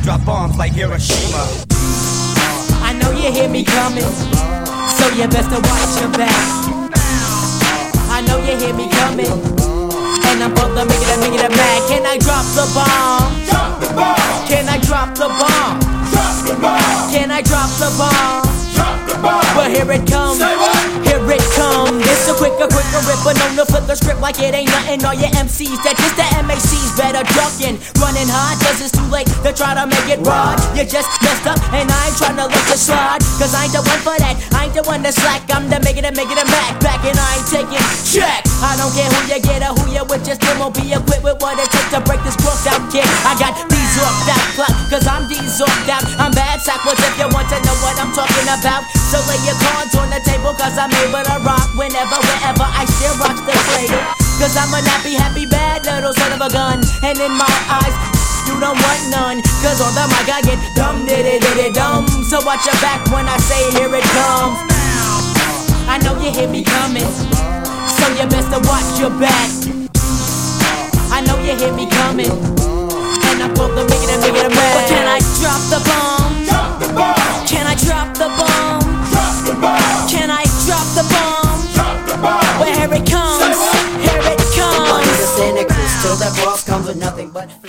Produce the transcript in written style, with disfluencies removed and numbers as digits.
drop bombs like Hiroshima. I know you hear me coming, so you best to watch your back. I know you hear me coming, and I'm about to make it back. Can I drop the bomb? Drop the bomb. Can I drop the bomb? Drop the bomb. Can I drop the bomb? Drop the bomb. Well, here it comes. Say what? Here it comes. It's a quicker ripper, known to flip the script like it ain't nothing. All your MCs that just the MACs better ducking, running hard, cause it's too late to try to make it right. You just messed up, and I ain't trying to let you slide, cause I ain't the one for that, I ain't the one to slack. I'm the making it back, and I ain't taking check. I don't care who you get or who you with, just still won't be equipped with what it takes to break this crooked out kid. I got these off out clock, cause I'm these off out. I'm bad sackwards if you want to know what I'm talking about. So lay your cards on the table, cause I'm able to rock whenever, wherever. I still rock the cradle, cause I'm a nappy, happy, bad little son of a gun. And in my eyes, you don't want none, cause on the mic I get dumb, dumb. So watch your back when I say here it comes. I know you hear me coming, so you best to watch your back. I know you hear me coming, and I'm about to make it back. But can I drop the bomb? Drop the bomb. Can I drop the bomb? Drop the bomb. Can I drop the bomb? Drop the bomb. Well, here it comes. Say what? Here it comes. Money's a Santa Cruz till that boss comes with nothing but